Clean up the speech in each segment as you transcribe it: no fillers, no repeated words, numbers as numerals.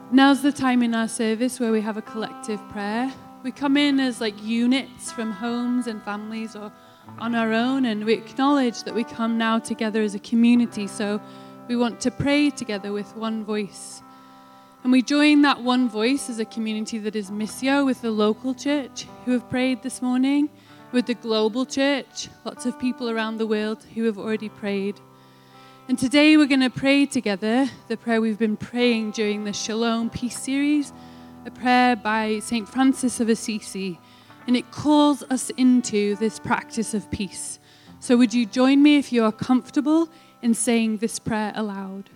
Now's the time in our service where we have a collective prayer. We come in as like units from homes and families or on our own, and we acknowledge that we come now together as a community. So we want to pray together with one voice. And we join that one voice as a community that is Missio with the local church who have prayed this morning, with the global church, lots of people around the world who have already prayed. And today we're going to pray together the prayer we've been praying during the Shalom Peace series, a prayer by St. Francis of Assisi, and it calls us into this practice of peace. So would you join me if you are comfortable in saying this prayer aloud?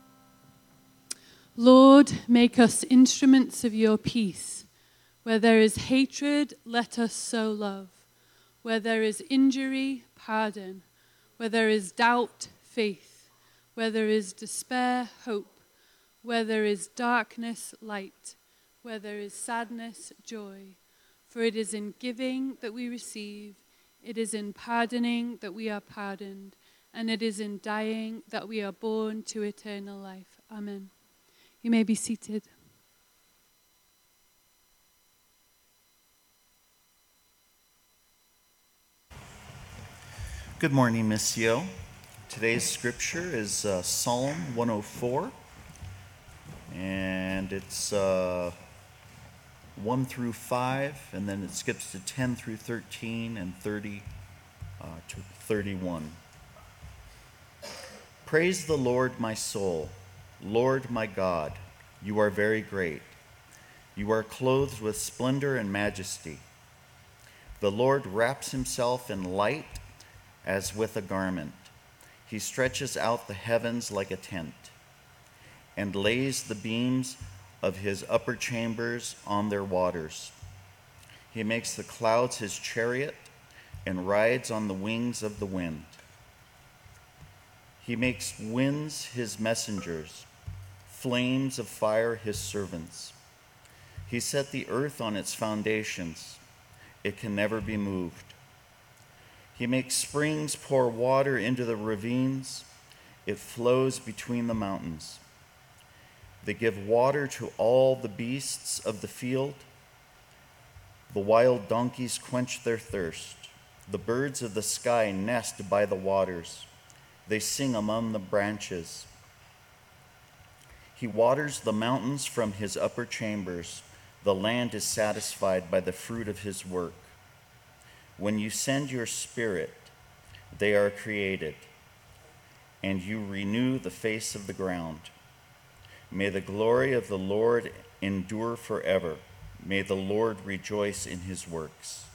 Lord, make us instruments of your peace. Where there is hatred, let us sow love. Where there is injury, pardon. Where there is doubt, faith. Where there is despair, hope. Where there is darkness, light. Where there is sadness, joy. For it is in giving that we receive, it is in pardoning that we are pardoned, and it is in dying that we are born to eternal life. Amen. You may be seated. Good morning, Missio. Today's scripture is Psalm 104, and it's 1 through 5, and then it skips to 10 through 13 and 30 to 31. Praise the Lord, my soul. Lord, my God, you are very great. You are clothed with splendor and majesty. The Lord wraps himself in light as with a garment. He stretches out the heavens like a tent and lays the beams of his upper chambers on their waters. He makes the clouds his chariot and rides on the wings of the wind. He makes winds his messengers, flames of fire his servants. He set the earth on its foundations. It can never be moved. He makes springs pour water into the ravines. It flows between the mountains. They give water to all the beasts of the field. The wild donkeys quench their thirst. The birds of the sky nest by the waters. They sing among the branches. He waters the mountains from his upper chambers. The land is satisfied by the fruit of his work. When you send your spirit, they are created, and you renew the face of the ground. May the glory of the Lord endure forever. May the Lord rejoice in his works.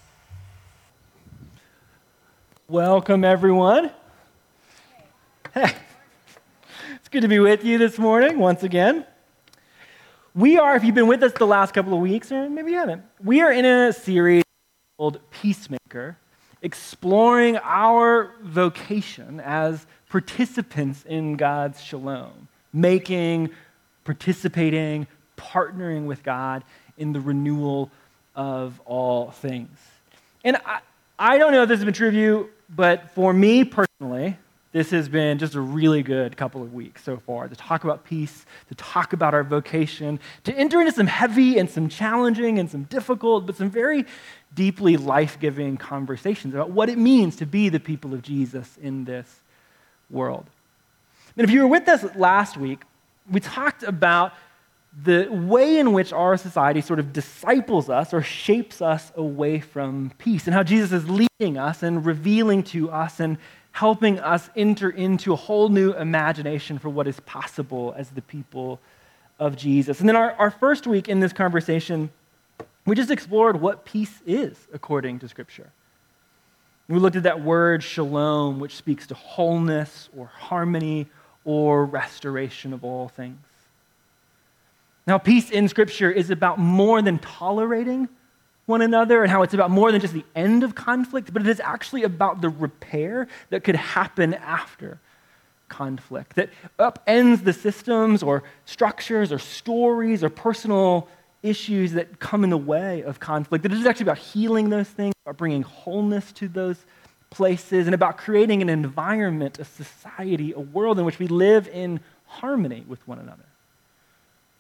Welcome, everyone. Hey, it's good to be with you this morning once again. We are, if you've been with us the last couple of weeks, or maybe you haven't, we are in a series called Peacemaker, exploring our vocation as participants in God's shalom, participating, partnering with God in the renewal of all things. And I don't know if this has been true of you, but for me personally, this has been just a really good couple of weeks so far to talk about peace, to talk about our vocation, to enter into some heavy and some challenging and some difficult, but some very deeply life-giving conversations about what it means to be the people of Jesus in this world. And if you were with us last week, we talked about the way in which our society sort of disciples us or shapes us away from peace, and how Jesus is leading us and revealing to us and helping us enter into a whole new imagination for what is possible as the people of Jesus. And then our first week in this conversation, we just explored what peace is according to Scripture. We looked at that word shalom, which speaks to wholeness or harmony or restoration of all things. Now, peace in Scripture is about more than tolerating one another, and how it's about more than just the end of conflict, but it is actually about the repair that could happen after conflict, that upends the systems or structures or stories or personal issues that come in the way of conflict. That it is actually about healing those things, about bringing wholeness to those places, and about creating an environment, a society, a world in which we live in harmony with one another.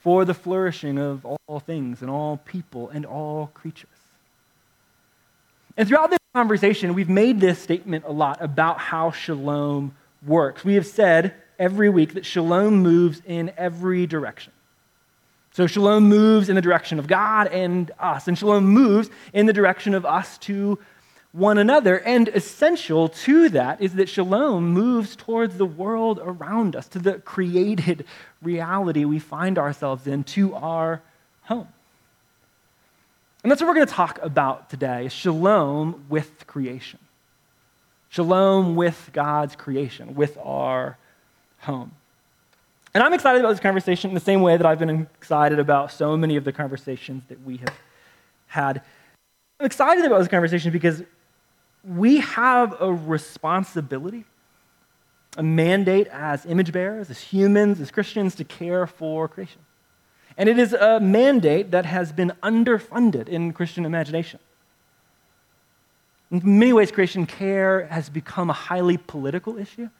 for the flourishing of all things and all people and all creatures. And throughout this conversation, we've made this statement a lot about how shalom works. We have said every week that shalom moves in every direction. So shalom moves in the direction of God and us, and shalom moves in the direction of us to one another. And essential to that is that shalom moves towards the world around us, to the created reality we find ourselves in, to our home. And that's what we're going to talk about today, is shalom with creation. Shalom with God's creation, with our home. And I'm excited about this conversation in the same way that I've been excited about so many of the conversations that we have had. I'm excited about this conversation because we have a responsibility, a mandate as image bearers, as humans, as Christians, to care for creation. And it is a mandate that has been underfunded in Christian imagination. In many ways, creation care has become a highly political issue.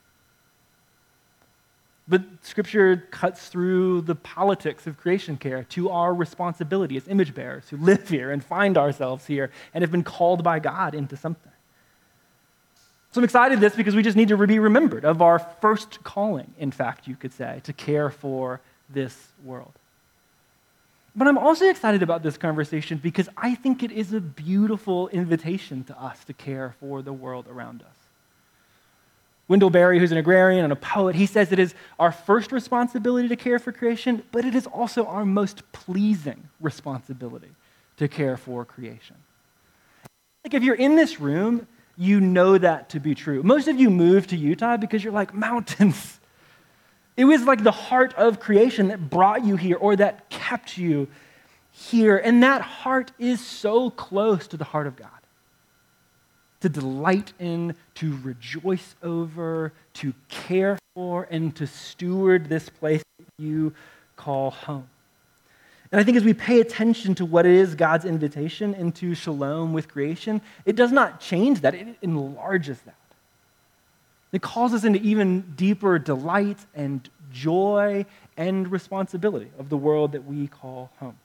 But Scripture cuts through the politics of creation care to our responsibility as image bearers who live here and find ourselves here and have been called by God into something. So I'm excited this because we just need to be remembered of our first calling, in fact, you could say, to care for this world. But I'm also excited about this conversation because I think it is a beautiful invitation to us to care for the world around us. Wendell Berry, who's an agrarian and a poet, he says it is our first responsibility to care for creation, but it is also our most pleasing responsibility to care for creation. Like if you're in this room, you know that to be true. Most of you moved to Utah because you're like, mountains. It was like the heart of creation that brought you here or that kept you here. And that heart is so close to the heart of God. To delight in, to rejoice over, to care for, and to steward this place that you call home. And I think as we pay attention to what is God's invitation into shalom with creation, it does not change that, it enlarges that. It calls us into even deeper delight and joy and responsibility of the world that we call home.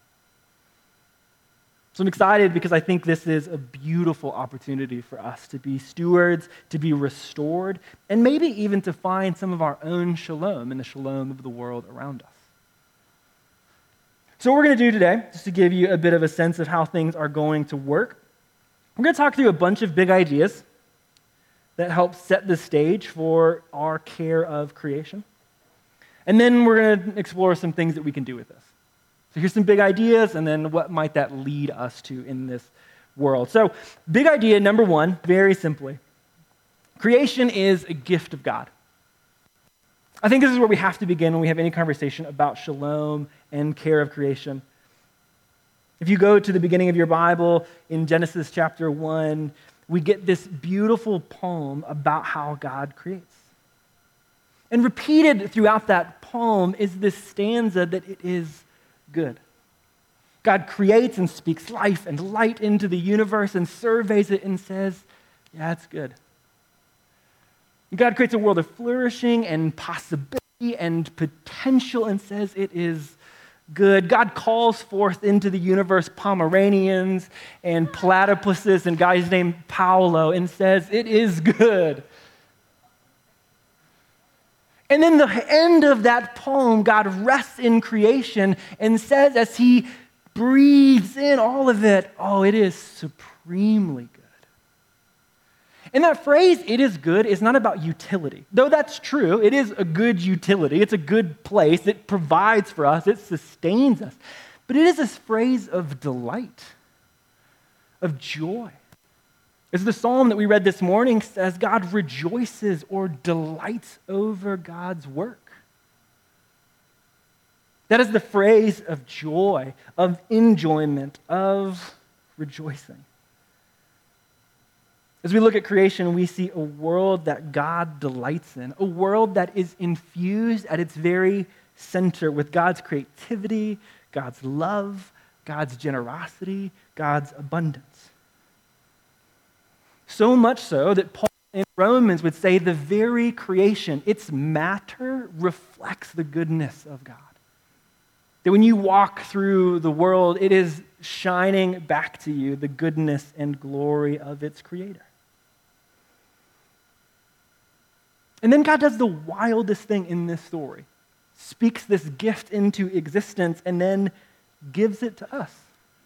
So I'm excited because I think this is a beautiful opportunity for us to be stewards, to be restored, and maybe even to find some of our own shalom in the shalom of the world around us. So what we're going to do today, just to give you a bit of a sense of how things are going to work, we're going to talk through a bunch of big ideas that help set the stage for our care of creation. And then we're going to explore some things that we can do with this. So here's some big ideas, and then what might that lead us to in this world. So big idea number one, very simply, creation is a gift of God. I think this is where we have to begin when we have any conversation about shalom and care of creation. If you go to the beginning of your Bible in Genesis chapter 1, we get this beautiful poem about how God creates. And repeated throughout that poem is this stanza that it is good. God creates and speaks life and light into the universe and surveys it and says, yeah, it's good. God creates a world of flourishing and possibility and potential and says it is good. God calls forth into the universe Pomeranians and platypuses and guys named Paolo and says it is good. And then the end of that poem, God rests in creation and says as he breathes in all of it, oh, it is supremely good. And that phrase, it is good, is not about utility. Though that's true, it is a good utility. It's a good place. It provides for us. It sustains us. But it is this phrase of delight, of joy. As the psalm that we read this morning says, God rejoices or delights over God's work. That is the phrase of joy, of enjoyment, of rejoicing. As we look at creation, we see a world that God delights in, a world that is infused at its very center with God's creativity, God's love, God's generosity, God's abundance. So much so that Paul in Romans would say the very creation, its matter reflects the goodness of God. That when you walk through the world, it is shining back to you the goodness and glory of its creator. And then God does the wildest thing in this story. Speaks this gift into existence and then gives it to us.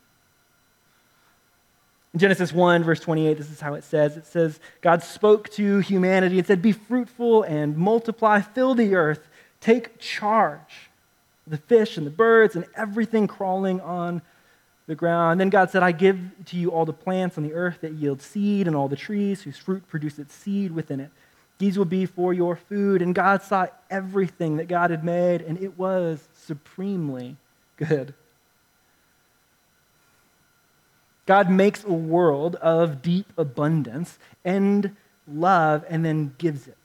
In Genesis 1, verse 28, this is how it says. It says, God spoke to humanity and said, be fruitful and multiply, fill the earth, take charge of the fish and the birds and everything crawling on the ground. And then God said, I give to you all the plants on the earth that yield seed and all the trees whose fruit produce its seed within it. These will be for your food. And God saw everything that God had made, and it was supremely good. God makes a world of deep abundance and love and then gives it.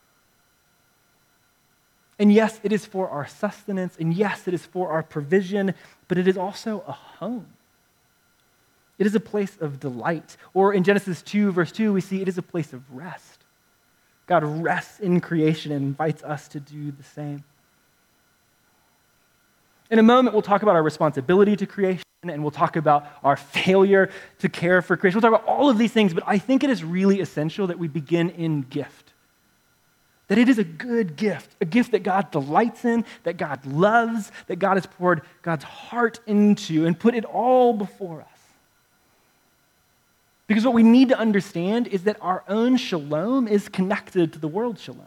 And yes, it is for our sustenance, and yes, it is for our provision, but it is also a home. It is a place of delight. Or in Genesis 2, verse 2, we see it is a place of rest. God rests in creation and invites us to do the same. In a moment, we'll talk about our responsibility to creation, and we'll talk about our failure to care for creation. We'll talk about all of these things, but I think it is really essential that we begin in gift. That it is a good gift, a gift that God delights in, that God loves, that God has poured God's heart into and put it all before us. Because what we need to understand is that our own shalom is connected to the world's shalom.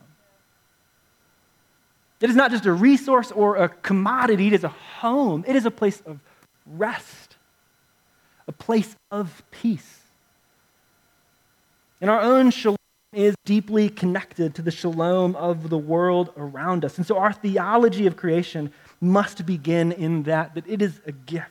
It is not just a resource or a commodity, it is a home. It is a place of rest, a place of peace. And our own shalom is deeply connected to the shalom of the world around us. And so our theology of creation must begin in that it is a gift.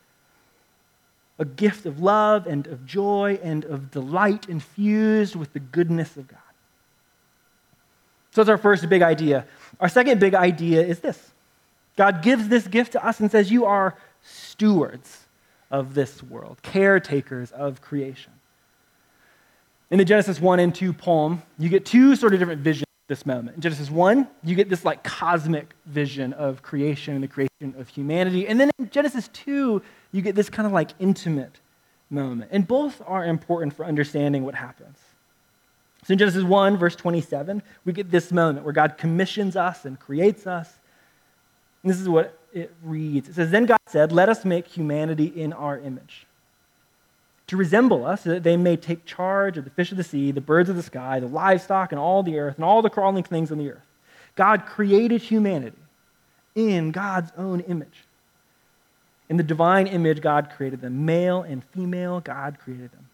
A gift of love and of joy and of delight infused with the goodness of God. So that's our first big idea. Our second big idea is this. God gives this gift to us and says, you are stewards of this world, caretakers of creation. In the Genesis 1 and 2 poem, you get two sort of different visions at this moment. In Genesis 1, you get this like cosmic vision of creation and the creation of humanity. And then in Genesis 2, you get this kind of like intimate moment. And both are important for understanding what happens. So in Genesis 1, verse 27, we get this moment where God commissions us and creates us. And this is what it reads. It says, then God said, let us make humanity in our image, to resemble us, so that they may take charge of the fish of the sea, the birds of the sky, the livestock, and all the earth, and all the crawling things on the earth. God created humanity in God's own image. In the divine image, God created them. Male and female, God created them.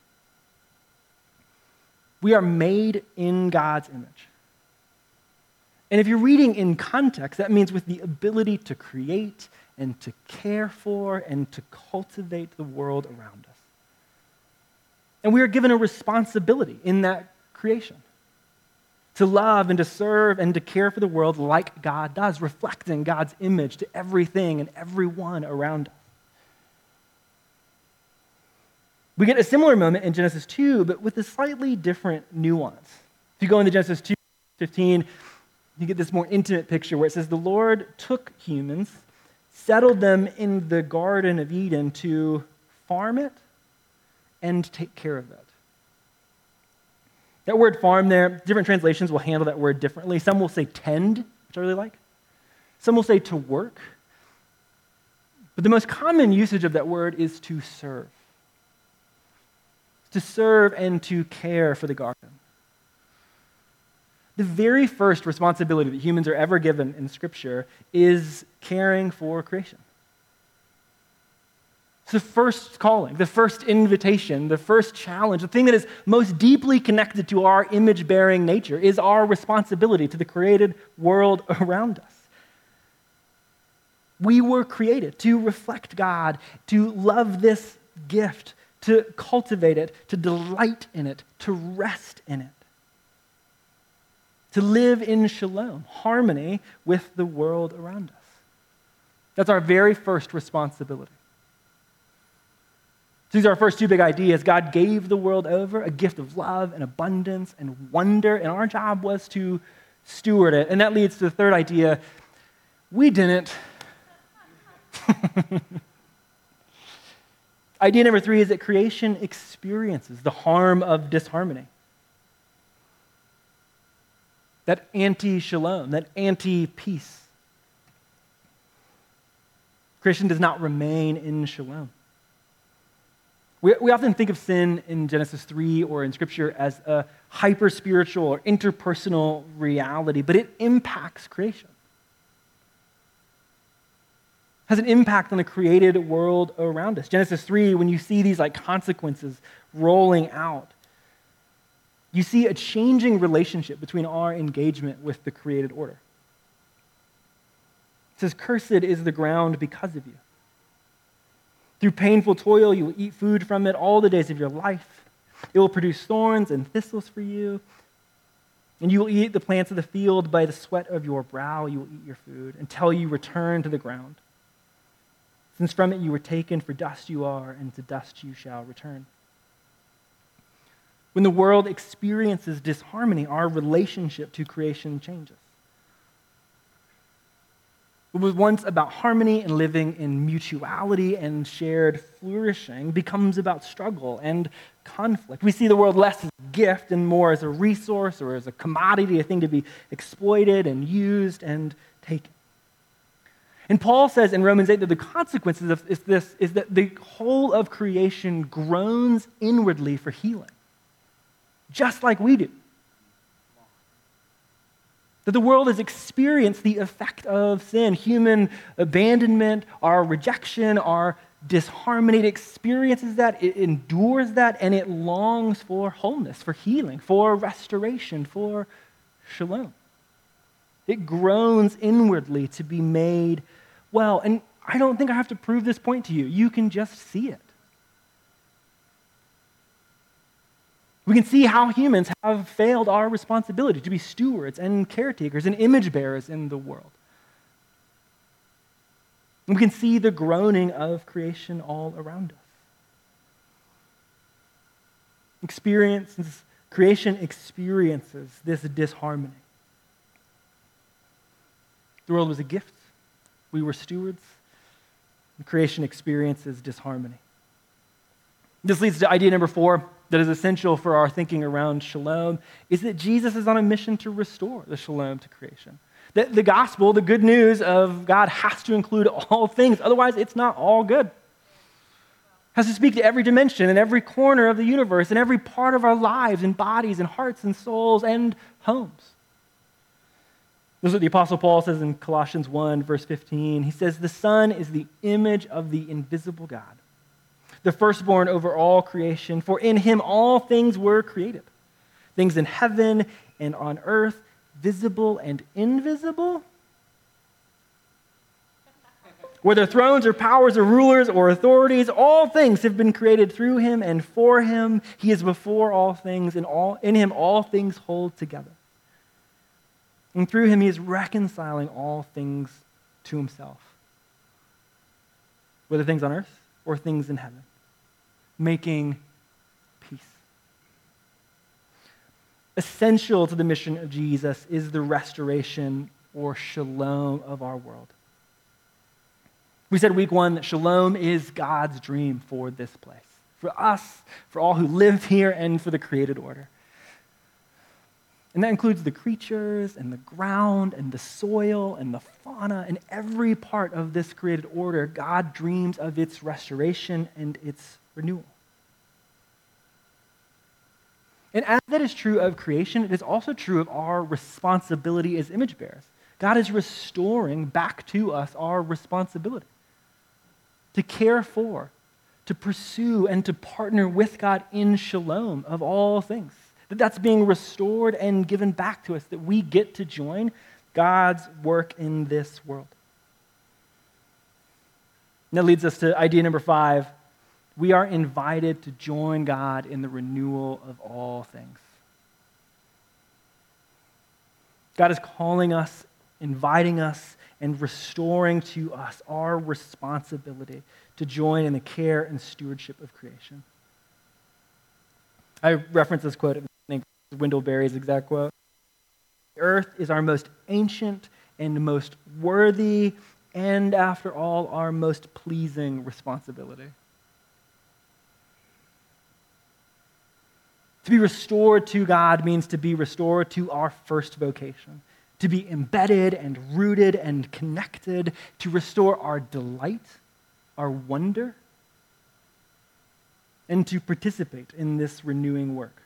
We are made in God's image. And if you're reading in context, that means with the ability to create and to care for and to cultivate the world around us. And we are given a responsibility in that creation to love and to serve and to care for the world like God does, reflecting God's image to everything and everyone around us. We get a similar moment in Genesis 2, but with a slightly different nuance. If you go into Genesis 2:15, you get this more intimate picture where it says, the Lord took humans, settled them in the Garden of Eden to farm it and take care of it. That word farm there, different translations will handle that word differently. Some will say tend, which I really like. Some will say to work. But the most common usage of that word is to serve. To serve and to care for the garden. The very first responsibility that humans are ever given in Scripture is caring for creation. It's the first calling, the first invitation, the first challenge, the thing that is most deeply connected to our image-bearing nature is our responsibility to the created world around us. We were created to reflect God, to love this gift, to cultivate it, to delight in it, to rest in it, to live in shalom, harmony with the world around us. That's our very first responsibility. So these are our first two big ideas. God gave the world over, a gift of love and abundance and wonder, and our job was to steward it. And that leads to the third idea. We didn't. Idea number 3 is that creation experiences the harm of disharmony. That anti-shalom, that anti-peace. Creation does not remain in shalom. We often think of sin in Genesis 3 or in Scripture as a hyper-spiritual or interpersonal reality, but it impacts creation. It has an impact on the created world around us. Genesis 3, when you see these consequences rolling out, you see a changing relationship between our engagement with the created order. It says, "Cursed is the ground because of you. Through painful toil, you will eat food from it all the days of your life. It will produce thorns and thistles for you, and you will eat the plants of the field. By the sweat of your brow you will eat your food until you return to the ground. Since from it you were taken, for dust you are, and to dust you shall return." When the world experiences disharmony, our relationship to creation changes. What was once about harmony and living in mutuality and shared flourishing becomes about struggle and conflict. We see the world less as a gift and more as a resource or as a commodity, a thing to be exploited and used and taken. And Paul says in Romans 8 that the consequences of this is that the whole of creation groans inwardly for healing, just like we do. That the world has experienced the effect of sin, human abandonment, our rejection, our disharmony. It experiences that, it endures that, and it longs for wholeness, for healing, for restoration, for shalom. It groans inwardly to be made well. And I don't think I have to prove this point to you. You can just see it. We can see how humans have failed our responsibility to be stewards and caretakers and image bearers in the world. And we can see the groaning of creation all around us. Creation experiences this disharmony. The world was a gift. We were stewards. And creation experiences disharmony. This leads to idea number 4 that is essential for our thinking around shalom, is that Jesus is on a mission to restore the shalom to creation. The gospel, the good news of God, has to include all things. Otherwise, it's not all good. It has to speak to every dimension and every corner of the universe and every part of our lives and bodies and hearts and souls and homes. This is what the Apostle Paul says in Colossians 1, verse 15. He says, "The Son is the image of the invisible God, the firstborn over all creation, for in him all things were created, things in heaven and on earth, visible and invisible. Whether thrones or powers or rulers or authorities, all things have been created through him and for him. He is before all things, and in him all things hold together. And through him he is reconciling all things to himself, whether things on earth or things in heaven, making peace." Essential to the mission of Jesus is the restoration or shalom of our world. We said week 1 that shalom is God's dream for this place, for us, for all who live here, and for the created order. And that includes the creatures and the ground and the soil and the fauna and every part of this created order. God dreams of its restoration and its renewal. And as that is true of creation, it is also true of our responsibility as image bearers. God is restoring back to us our responsibility to care for, to pursue, and to partner with God in shalom of all things. That's being restored and given back to us, that we get to join God's work in this world. And that leads us to idea number 5. We are invited to join God in the renewal of all things. God is calling us, inviting us, and restoring to us our responsibility to join in the care and stewardship of creation. I reference this quote, I think Wendell Berry's exact quote. "The earth is our most ancient and most worthy and after all, our most pleasing responsibility. To be restored to God means to be restored to our first vocation, to be embedded and rooted and connected, to restore our delight, our wonder, and to participate in this renewing work.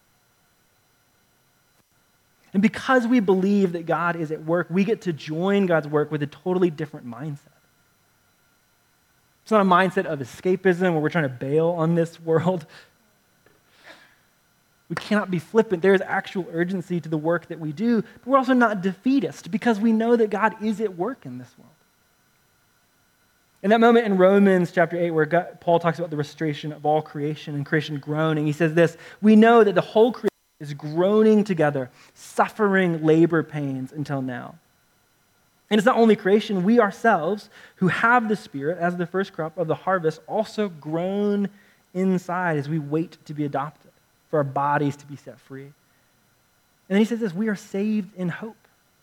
And because we believe that God is at work, we get to join God's work with a totally different mindset. It's not a mindset of escapism where we're trying to bail on this world. We cannot be flippant. There is actual urgency to the work that we do, but we're also not defeatist because we know that God is at work in this world. In that moment in Romans chapter 8 where Paul talks about the restoration of all creation and creation groaning, he says this, we know that the whole creation is groaning together, suffering labor pains until now. And it's not only creation, we ourselves who have the Spirit as the first crop of the harvest also groan inside as we wait to be adopted, for our bodies to be set free. And then he says this, we are saved in hope.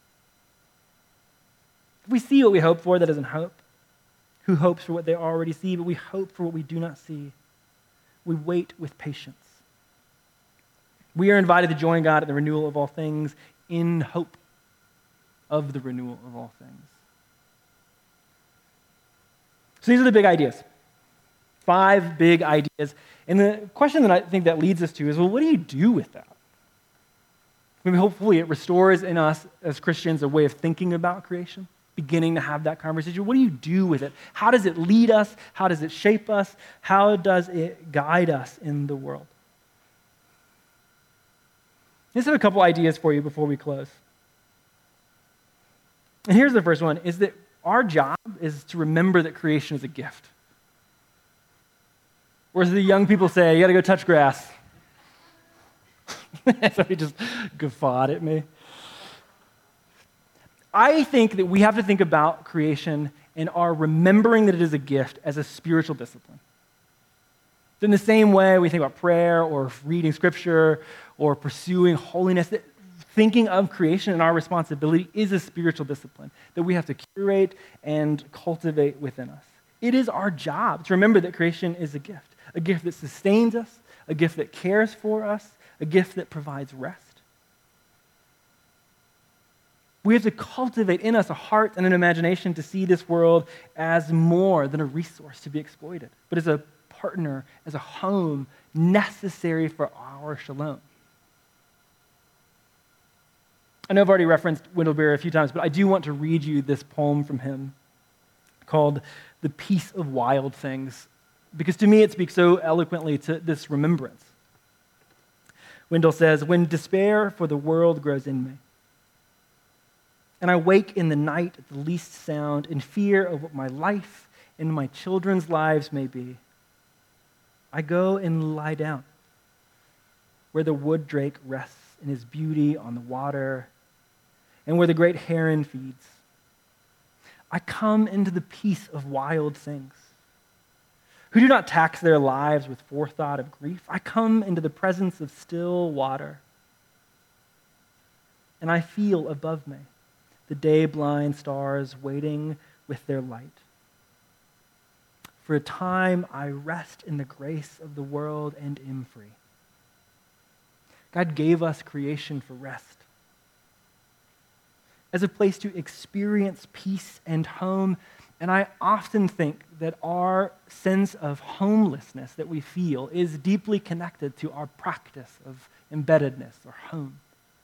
If we see what we hope for, that isn't hope. Who hopes for what they already see, but we hope for what we do not see. We wait with patience. We are invited to join God at the renewal of all things in hope of the renewal of all things. So these are the big ideas. 5 big ideas. And the question that I think that leads us to is, well, what do you do with that? Maybe hopefully it restores in us as Christians a way of thinking about creation, beginning to have that conversation. What do you do with it? How does it lead us? How does it shape us? How does it guide us in the world? Let's have a couple ideas for you before we close. And here's the first one, is that our job is to remember that creation is a gift. Or as the young people say, you got to go touch grass. So he just guffawed at me. I think that we have to think about creation and our remembering that it is a gift as a spiritual discipline. In the same way we think about prayer or reading scripture or pursuing holiness, that thinking of creation and our responsibility is a spiritual discipline that we have to curate and cultivate within us. It is our job to remember that creation is a gift that sustains us, a gift that cares for us, a gift that provides rest. We have to cultivate in us a heart and an imagination to see this world as more than a resource to be exploited, but as a partner, as a home necessary for our shalom. I know I've already referenced Wendell Berry a few times, but I do want to read you this poem from him called The Peace of Wild Things, because to me it speaks so eloquently to this remembrance. Wendell says, when despair for the world grows in me, and I wake in the night at the least sound in fear of what my life and my children's lives may be, I go and lie down where the wood drake rests in his beauty on the water and where the great heron feeds. I come into the peace of wild things who do not tax their lives with forethought of grief. I come into the presence of still water, and I feel above me the day-blind stars waiting with their light. For a time, I rest in the grace of the world and am free. God gave us creation for rest, as a place to experience peace and home. And I often think that our sense of homelessness that we feel is deeply connected to our practice of embeddedness or home.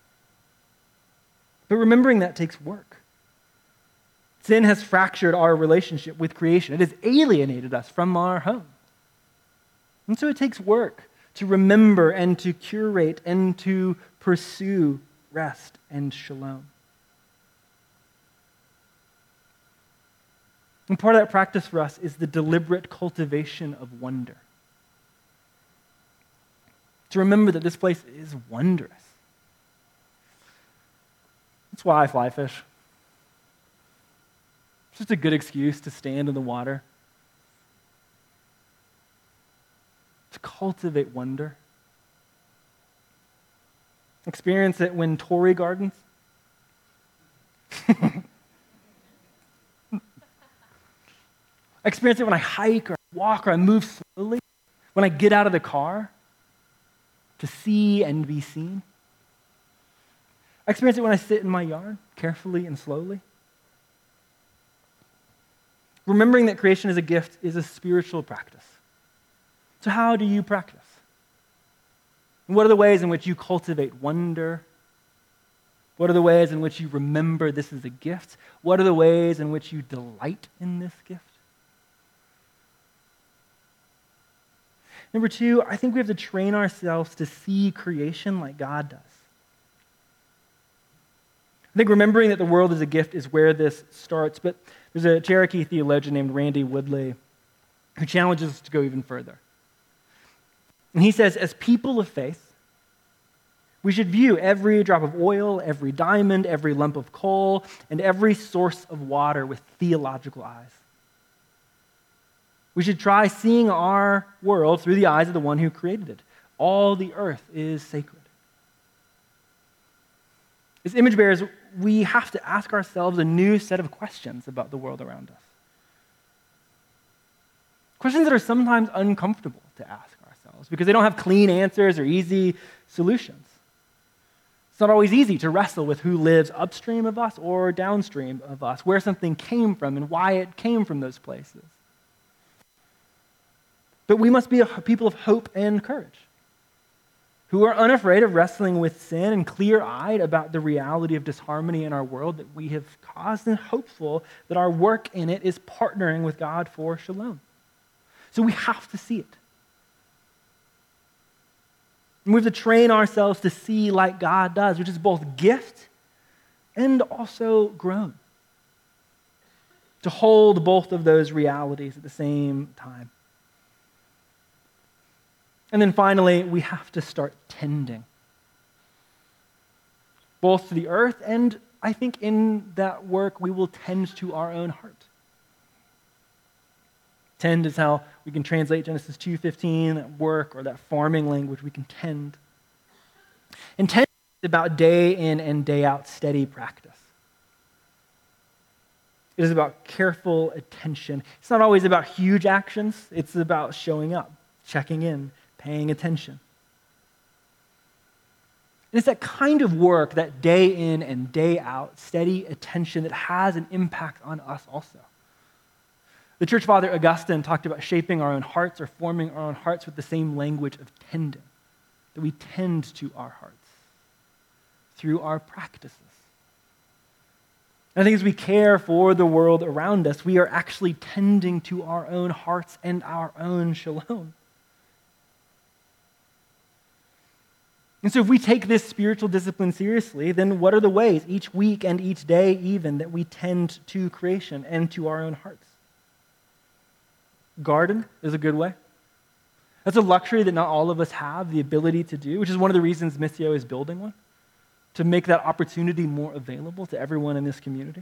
But remembering that takes work. Sin has fractured our relationship with creation. It has alienated us from our home. And so it takes work to remember and to curate and to pursue rest and shalom. And part of that practice for us is the deliberate cultivation of wonder. To remember that this place is wondrous. That's why I fly fish. It's just a good excuse to stand in the water, to cultivate wonder. Experience it when Torrey Gardens. I experience it when I hike or I walk or I move slowly, when I get out of the car to see and be seen. I experience it when I sit in my yard carefully and slowly. Remembering that creation is a gift is a spiritual practice. So how do you practice? And what are the ways in which you cultivate wonder? What are the ways in which you remember this is a gift? What are the ways in which you delight in this gift? Number two, I think we have to train ourselves to see creation like God does. I think remembering that the world is a gift is where this starts, but there's a Cherokee theologian named Randy Woodley who challenges us to go even further. And he says, as people of faith, we should view every drop of oil, every diamond, every lump of coal, and every source of water with theological eyes. We should try seeing our world through the eyes of the one who created it. All the earth is sacred. As image bearers, we have to ask ourselves a new set of questions about the world around us. Questions that are sometimes uncomfortable to ask ourselves because they don't have clean answers or easy solutions. It's not always easy to wrestle with who lives upstream of us or downstream of us, where something came from and why it came from those places. But we must be a people of hope and courage, who are unafraid of wrestling with sin and clear-eyed about the reality of disharmony in our world that we have caused, and hopeful that our work in it is partnering with God for shalom. So we have to see it. And we have to train ourselves to see like God does, which is both gift and also groan. To hold both of those realities at the same time. And then finally, we have to start tending. Both to the earth, and I think in that work, we will tend to our own heart. Tend is how we can translate Genesis 2:15, that work or that farming language, we can tend. And tend is about day in and day out steady practice. It is about careful attention. It's not always about huge actions. It's about showing up, checking in, paying attention. And it's that kind of work, that day in and day out, steady attention that has an impact on us also. The church father Augustine talked about shaping our own hearts or forming our own hearts with the same language of tending, that we tend to our hearts through our practices. And I think as we care for the world around us, we are actually tending to our own hearts and our own shalom. And so if we take this spiritual discipline seriously, then what are the ways each week and each day even that we tend to creation and to our own hearts? Garden is a good way. That's a luxury that not all of us have the ability to do, which is one of the reasons Missio is building one, to make that opportunity more available to everyone in this community.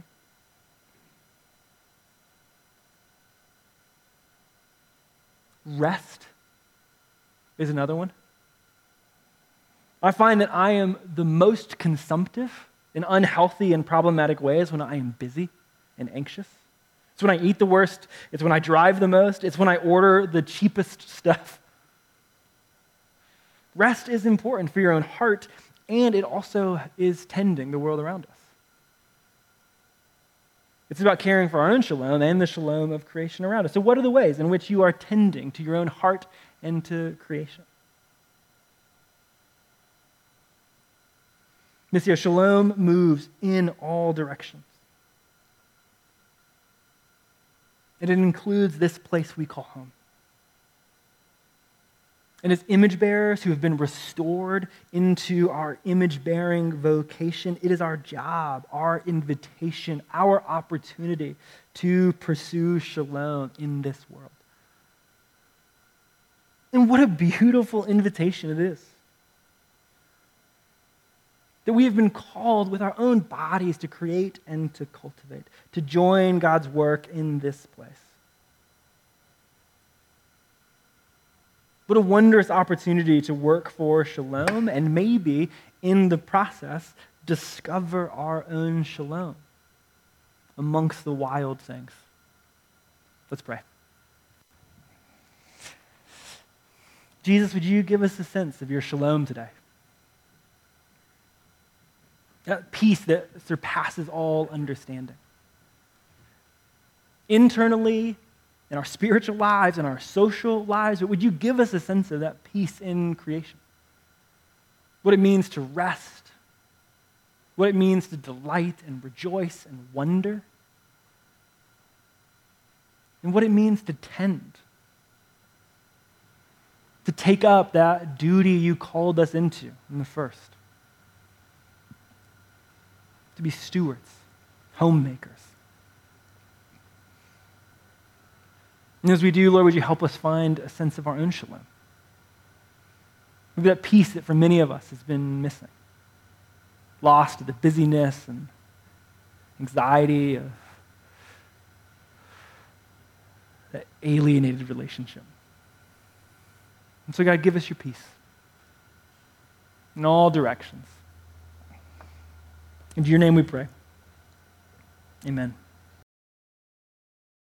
Rest is another one. I find that I am the most consumptive in unhealthy and problematic ways when I am busy and anxious. It's when I eat the worst. It's when I drive the most. It's when I order the cheapest stuff. Rest is important for your own heart, and it also is tending the world around us. It's about caring for our own shalom and the shalom of creation around us. So what are the ways in which you are tending to your own heart and to creation? Missio, shalom moves in all directions. And it includes this place we call home. And as image bearers who have been restored into our image-bearing vocation, it is our job, our invitation, our opportunity to pursue shalom in this world. And what a beautiful invitation it is. That we have been called with our own bodies to create and to cultivate, to join God's work in this place. What a wondrous opportunity to work for shalom and maybe in the process discover our own shalom amongst the wild things. Let's pray. Jesus, would you give us a sense of your shalom today? That peace that surpasses all understanding. Internally, in our spiritual lives, in our social lives, but would you give us a sense of that peace in creation? What it means to rest, what it means to delight and rejoice and wonder, and what it means to tend, to take up that duty you called us into in the first, to be stewards, homemakers. And as we do, Lord, would you help us find a sense of our own shalom? Maybe that peace that for many of us has been missing, lost to the busyness and anxiety of that alienated relationship. And so, God, give us your peace in all directions. In your name we pray. Amen.